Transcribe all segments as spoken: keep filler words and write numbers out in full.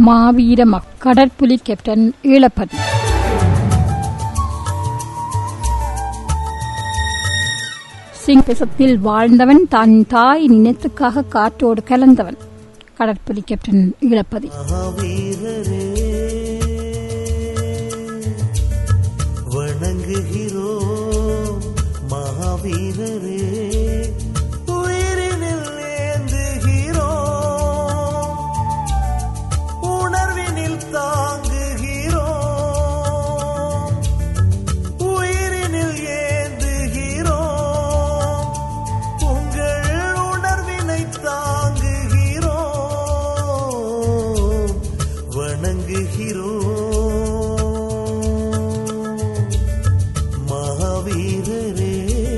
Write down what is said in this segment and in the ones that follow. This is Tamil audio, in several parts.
மாவீர கடற்புலி கேப்டன் ஈழப்பதி. சிங்கத்தில் வாழ்ந்தவன், தன் தாய் நினைத்துக்காக காற்றோடு கலந்தவன். கடற்புலி கேப்டன் ஈழப்பதி. வணங்குகிறோ மகாவீரரே, உயிரினில் ஏந்துகிறோ, உணர்வினில் தாங்குகிறோ, உயிரினில் ஏந்துகிறோ, உங்கள் உணர்வினை தாங்குகிறோ, வணங்குகிறோ மகாவீரரே.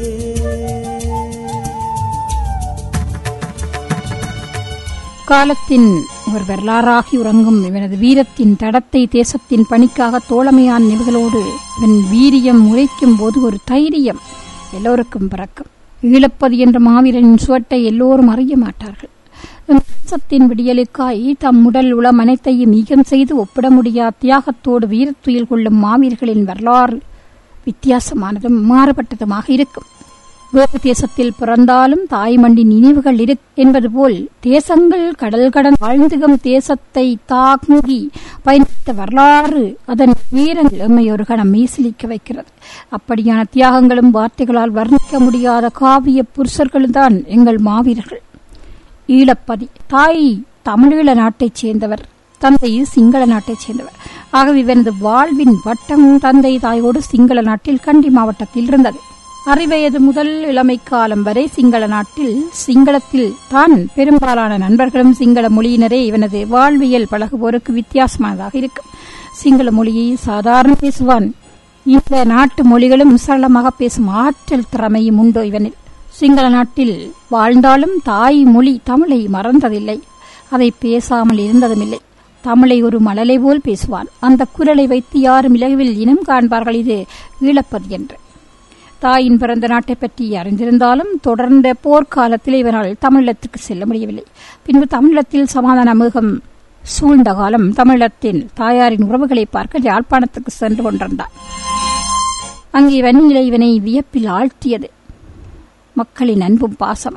காலத்தின் ஒரு வரலாறாகி உறங்கும் இவனது வீரத்தின் தடத்தை தேசத்தின் பணிக்காக தோழமையான நினைவுகளோடு இவன் வீரியம் உரைக்கும் போது ஒரு தைரியம் எல்லோருக்கும் பிறக்கும். ஈழப்பதி என்ற மாவீரனின் சுவட்டை எல்லோரும் அறிய மாட்டார்கள். தேசத்தின் விடியலுக்காய் தம் உடல் உளம் அனைத்தையும் ஈகம் செய்து ஒப்பிட முடியாத தியாகத்தோடு வீரத்துயில் கொள்ளும் மாவீரர்களின் வரலாறு வித்தியாசமானதும் மாறுபட்டதுமாக இருக்கும். வேறு தேசத்தில் பிறந்தாலும் தாய்மண்ணின் நினைவுகள் இரு என்பது போல் தேசங்கள் கடல் கடன் வாழ்ந்துகும் தேசத்தை தாங்கி பயணித்த வரலாறு அதன் வீரங்கள் எம்மை ஒரு கணம் மீசிலிக்க வைக்கிறது. அப்படியான தியாகங்களும் வார்த்தைகளால் வர்ணிக்க முடியாத காவிய புருஷர்களும் தான் எங்கள் மாவீரர்கள். ஈழப்பதி தாய் தமிழீழ நாட்டைச் சேர்ந்தவர், தந்தை சிங்கள நாட்டைச் சேர்ந்தவர். ஆகவே இவனது வாழ்வின் வட்டம் தந்தை தாயோடு சிங்கள நாட்டில் கண்டி மாவட்டத்தில் இருந்தது. அறிவயது முதல் இளமை காலம் வரை சிங்கள நாட்டில் சிங்களத்தில் தான் பெரும்பாலான நண்பர்களும் சிங்கள மொழியினரே. இவனது வாழ்வியல் பழகுவோருக்கு வித்தியாசமானதாக இருக்கும். சிங்கள மொழியை சாதாரண பேசுவான். இந்த நாட்டு மொழிகளும் சரளமாக பேசும் ஆற்றல் திறமையும் உண்டோ இவனில். சிங்கள நாட்டில் வாழ்ந்தாலும் தாய் மொழி தமிழை மறந்ததில்லை, அதை பேசாமல் இருந்ததுமில்லை. தமிழை ஒரு மழலை போல் பேசுவான். அந்த குரலை வைத்து யாரும் இலகுவில் இனம் காண்பார்கள் இது ஈழப்பதி என்று. தாயின் பிறந்த நாட்டை பற்றி அறிந்திருந்தாலும் தொடர்ந்த போர்க்காலத்தில் இவனால் தமிழத்துக்கு செல்ல முடியவில்லை. பின்பு தமிழத்தில் சமாதான மேகம் சூழ்ந்த காலம் தமிழத்தின் தாயாரின் உறவுகளை பார்க்க யாழ்ப்பாணத்துக்கு சென்று கொண்டிருந்தார். அங்கே வன்னிலை இவனை வியப்பில் ஆழ்த்தியது மக்களின் அன்பும் பாசம்.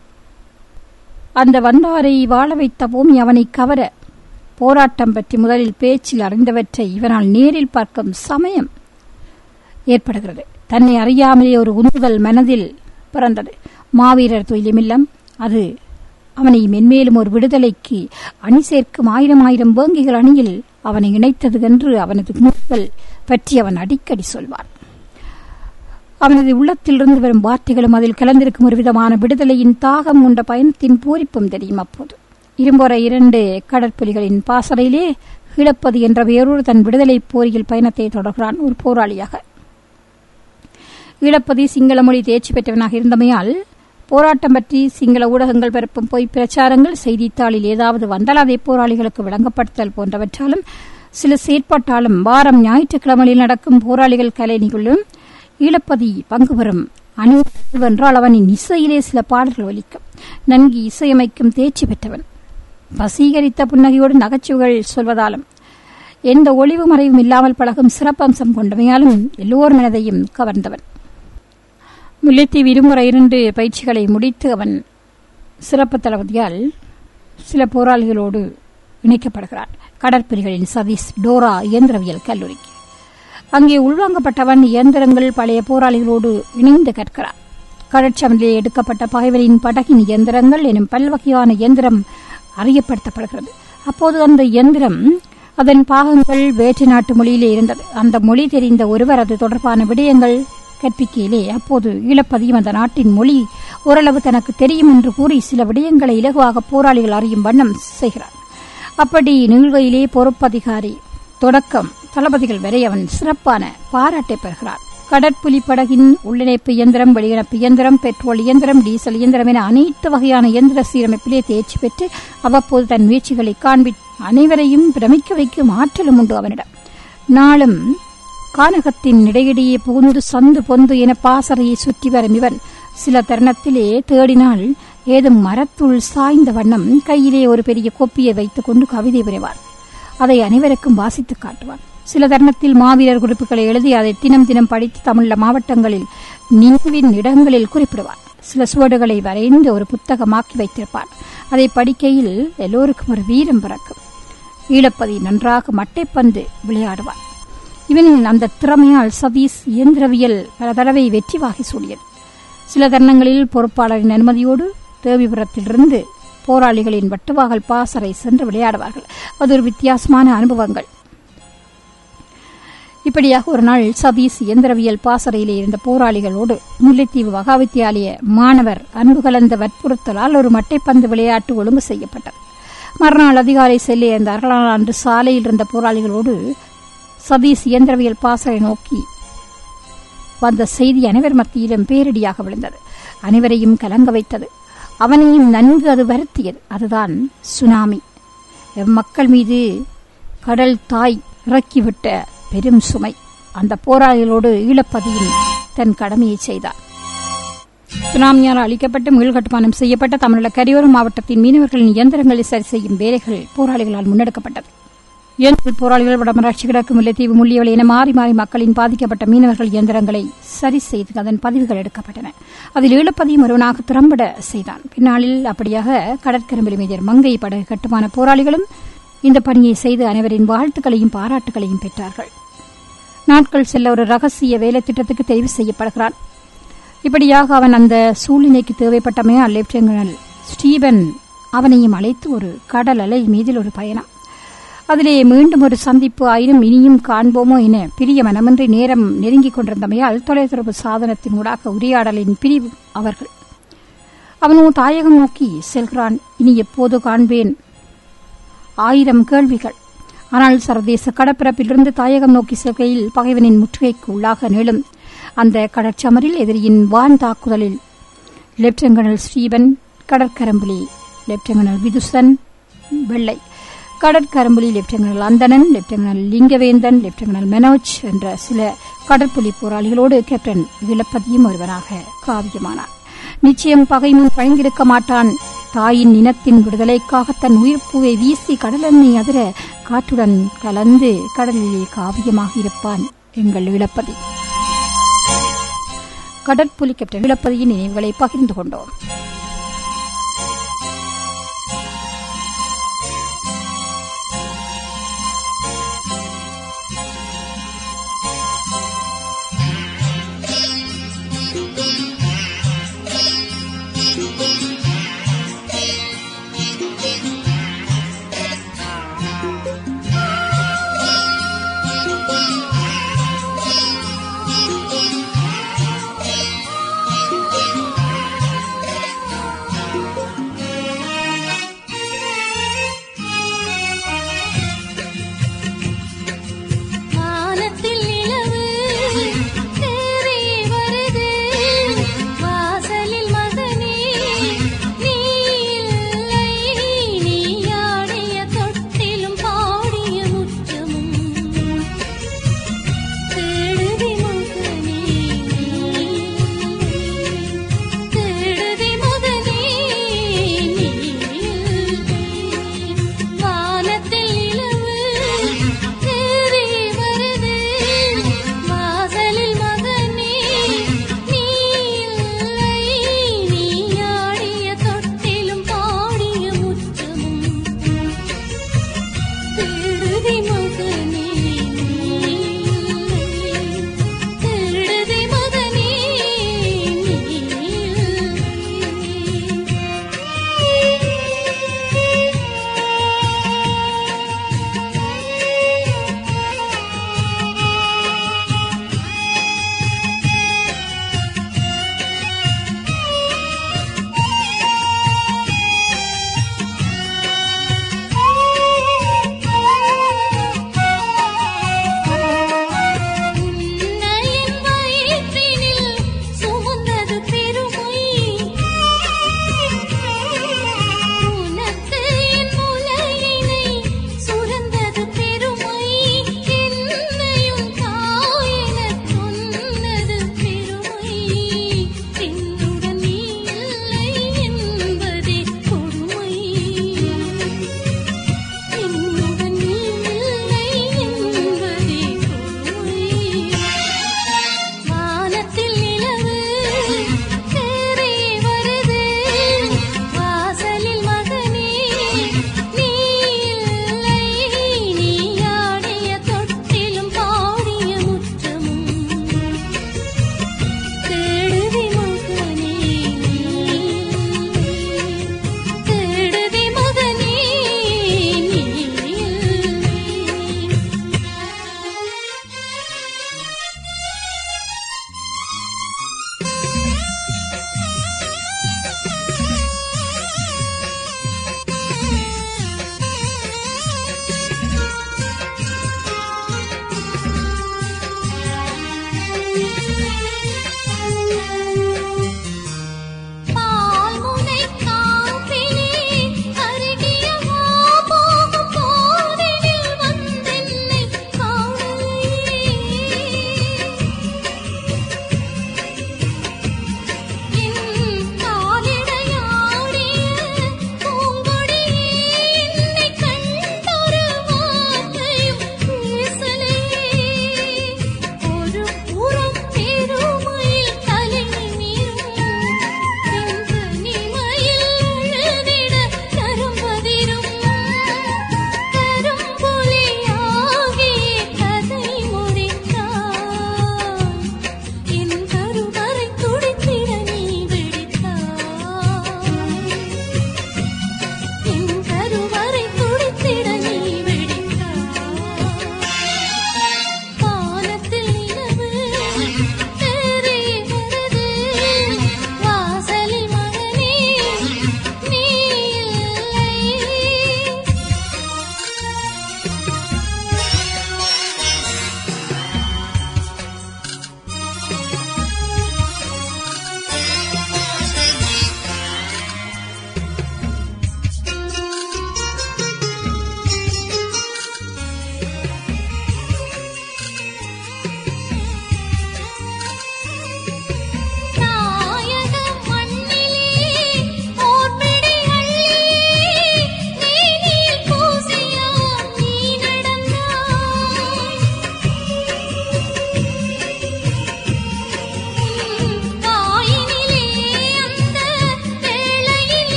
அந்த வந்தாரை வாழ வைத்த பூமி அவனை கவர போராட்டம் பற்றி முதலில் பேச்சில் அறிந்தவற்றை இவனால் நேரில் பார்க்கும் சமயம் ஏற்படுகிறது. தன்னை அறியாமலே ஒரு உந்துதல் மனதில் பிறந்தது. மாவீரர் துயிலுமில்லம் அது அவனை மென்மேலும் ஒரு விடுதலைக்கு அணி சேர்க்கும் ஆயிரம் ஆயிரம் வேங்கிகள் அணியில் அவனை இணைத்தது என்று அவனது உந்துதல் பற்றி அவன் அடிக்கடி சொல்வார். அவனது உள்ளத்திலிருந்து வரும் வார்த்தைகளும் அதில் கலந்திருக்கும் ஒரு விதமான விடுதலையின் தாகம் உண்ட பயணத்தின் பூரிப்பும் தெரியும். அப்போது இரும்பொற இரண்டு கடற்புலிகளின் பாசறையிலே ஈழப்பதி என்ற வேறொரு தன் விடுதலை போரில் பயணத்தை தொடர்கிறான் ஒரு போராளியாக. ஈழப்பதி சிங்கள மொழி தேர்ச்சி பெற்றவனாக இருந்தமையால் போராட்டம் பற்றி சிங்கள ஊடகங்கள் பரப்பும் பொய் பிரச்சாரங்கள் செய்தித்தாளில் ஏதாவது வந்தால் அதை போராளிகளுக்கு விளங்கப்படுத்தல் போன்றவற்றாலும் சில செயற்பாட்டாலும் வாரம் ஞாயிற்றுக்கிழமையில் நடக்கும் போராளிகள் கலை நிகழ்வும் ஈழப்பதி பங்கு பெறும். அணி வென்றால் அவனின் இசையிலே சில பாடல்கள் ஒலிக்கும். நன்கு இசையமைக்கும் தேர்ச்சி பெற்றவன். வசீகரித்த புன்னகையோடு நகைச்சுவைகள் சொல்வதாலும் எந்த ஒளிவு மறைவும் இல்லாமல் பழகும் சிறப்பம்சம் கொண்டமையாலும் எல்லோர் மனதையும் கவர்ந்தவன். முல்லைத்தீவு இருமுறை இரண்டு பயிற்சிகளை முடித்து அவன் சிறப்பு தளபதியால் சில போராளிகளோடு இணைக்கப்படுகிறான். கடற்புலிகளின் சதீஷ் டோரா இயந்திரவியல் கல்லூரிக்கு அங்கே உள்வாங்கப்பட்டவன் இயந்திரங்கள் பழைய போராளிகளோடு இணைந்து கற்கிறான். கடற்சமனிலே எடுக்கப்பட்ட பகைவரின் படகின் இயந்திரங்கள் எனும் பல்வகையான இயந்திரம் அறியப்படுத்தப்படுகிறது. அப்போது அந்த இயந்திரம் அதன் பாகங்கள் வேற்று நாட்டு மொழியிலே இருந்தது. அந்த மொழி தெரிந்த ஒருவர் அது தொடர்பான விடயங்கள் கற்பிக்கையிலே அப்போது ஈழப்பதியும் அந்த நாட்டின் மொழி ஓரளவு தனக்கு தெரியும் என்று கூறி சில விடயங்களை இலகுவாக போராளிகள் அறியும் வண்ணம் செய்கிறார். அப்படி நிகழ்வையிலே பொறுப்பதிகாரி தொடக்கம் தளபதிகள் வரை அவன் சிறப்பான பாராட்டை பெறுகிறார். கடற்புலி படகின் உள்ளிணைப்பு இயந்திரம், வெளியிணைப்பு இயந்திரம், பெட்ரோல் இயந்திரம், டீசல் இயந்திரம் என அனைத்து வகையான இயந்திர சீரமைப்பிலே தேர்ச்சி பெற்று அவ்வப்போது தன் முயற்சிகளை காண்பி அனைவரையும் பிரமிக்க வைக்கும் ஆற்றலும் உண்டு அவனிடம். நாளும் கானகத்தின் இடையிடையே புகுந்து சந்து பொந்து என பாசறையை சுற்றி வரும் இவன் சில தருணத்திலே தேடினால் ஏதும் மரத்துள் சாய்ந்த வண்ணம் கையிலே ஒரு பெரிய கோப்பியை வைத்துக் கொண்டு கவிதை புரிவார். அதை அனைவருக்கும் வாசித்து காட்டுவான். சில தருணத்தில் மாவீரர் குறிப்புகளை எழுதி அதை தினம் தினம் படித்து தமிழ் மாவட்டங்களில் நினைவின் இடங்களில் குறிப்பிடுவான். சில சுவடுகளை வரைந்து ஒரு புத்தகமாக்கி வைத்திருப்பான். அதை படிக்கையில் எல்லோருக்கும் ஒரு வீரம் பிறக்கும். ஈழப்பதி நன்றாக மட்டைப்பந்து விளையாடுவான். இவனின் அந்த திறமையால் சதீஷ் இயந்திரவியல் பல தடவை வெற்றி வாகி சூடியது. சில தருணங்களில் பொறுப்பாளரின் அனுமதியோடு தேவிபுரத்திலிருந்து போராளிகளின் வட்டுவாகல் பாசறை சென்று விளையாடுவார்கள். அது ஒரு வித்தியாசமான அனுபவங்கள். இப்படியாக ஒரு நாள் சதீஷ் இயந்திரவியல் பாசறையிலே இருந்த போராளிகளோடு முல்லைத்தீவு மகாவித்தியாலய மாணவர் அன்பு கலந்த வற்புறுத்தலால் ஒரு மட்டைப்பந்து விளையாட்டு ஒழுங்கு செய்யப்பட்டது. மறுநாள் அதிகாலை செல்ல அந்த அருளான அன்று சாலையில் இருந்த போராளிகளோடு சதீஷ் இயந்திரவியல் பாசறை நோக்கி வந்த செய்தி அனைவர் மத்தியிலும் பேரிடியாக விழுந்தது. அனைவரையும் கலங்க வைத்தது. அவனையும் நன்கு அது வருத்தியது. அதுதான் சுனாமி. மக்கள் மீது கடல் தாய் இறக்கிவிட்ட பெரும் சுமை. அந்த போராளிகளோடு ஈழப்பதியின் தன் கடமையை செய்தார். சுனாமியால் அளிக்கப்பட்டு மீள்கட்டுமானம் செய்யப்பட்ட தமிழக கரையோர மாவட்டத்தின் மீனவர்களின் இயந்திரங்களை சரி செய்யும் வேலைகள் போராளிகளால் முன்னெடுக்கப்பட்டது. இயந்திர போராளிகள் வடமராட்சி கிழக்கு முல்லைத்தீவு முள்ளியவளை என மாறி மாறி மக்களின் பாதிக்கப்பட்ட மீனவர்கள் இயந்திரங்களை சரி செய்து அதன் பதிவுகள் எடுக்கப்பட்டன. அதில் ஈழப்பதியும் ஒருவனாக திறம்பட செய்தான். பின்னாளில் அப்படியாக கடற்கரும்புலி மேஜர் மங்கை படகு கட்டுமான போராளிகளும் இந்த பணியை செய்து அனைவரின் வாழ்த்துக்களையும் பாராட்டுகளையும் பெற்றார்கள். நாட்கள் செல்ல ஒரு ரகசிய வேலை திட்டத்துக்கு தெரிவு செய்யப்படுகிறான். இப்படியாக அவன் அந்த சூழ்நிலைக்கு தேவைப்பட்டமையால் லெப்டினன்ட் ஸ்டீபன் அவனையும் அழைத்து ஒரு கடல் அலை மீதில் ஒரு பயணம். அதிலே மீண்டும் ஒரு சந்திப்பு ஆயினும் இனியும் காண்போமோ என பிரிய மனமின்றி நேரம் நெருங்கிக் கொண்டிருந்தமையால் தொலைத்தொடர்பு சாதனத்தின் ஊடாக உரையாடலின் பிரிவு அவர்கள். அவனோ தாயகம் நோக்கி செல்கிறான். இனி எப்போது காண்பேன்? ஆயிரம் கேள்விகள். ஆனால் சர்வதேச கடற்பரப்பிலிருந்து தாயகம் நோக்கி செல்கையில் பகைவனின் முற்றுகைக்கு உள்ளாக நீளும் அந்த கடற்சமரில் எதிரியின் வான் தாக்குதலில் லெப்டினன்ட் ஸ்டீபன், கடற்கரம்புலி லெப்டினன்ட் விதுசன் வெள்ளை, கடற்கரம்புலி lieutenant Anthanan, lieutenant Lingavendhan, lieutenant Manoj என்ற சில கடற்புலி போராளிகளோடு கேப்டன் ஈழப்பதியும் ஒருவனாக காவியமானான். நிச்சயம் பகைமுன் பழங்கிருக்க மாட்டான். தாயின் இனத்தின் விடுதலைக்காக தன் உயிர்ப்பூவை வீசி கடலெண்ணெய் அதிர காற்றுடன் கலந்து கடலிலே காவியமாக இருப்பான் எங்கள் ஈழப்பதி. கடற்புலி கேப்டன் ஈழப்பதியின் நினைவுகளை பகிர்ந்து கொண்டோம்.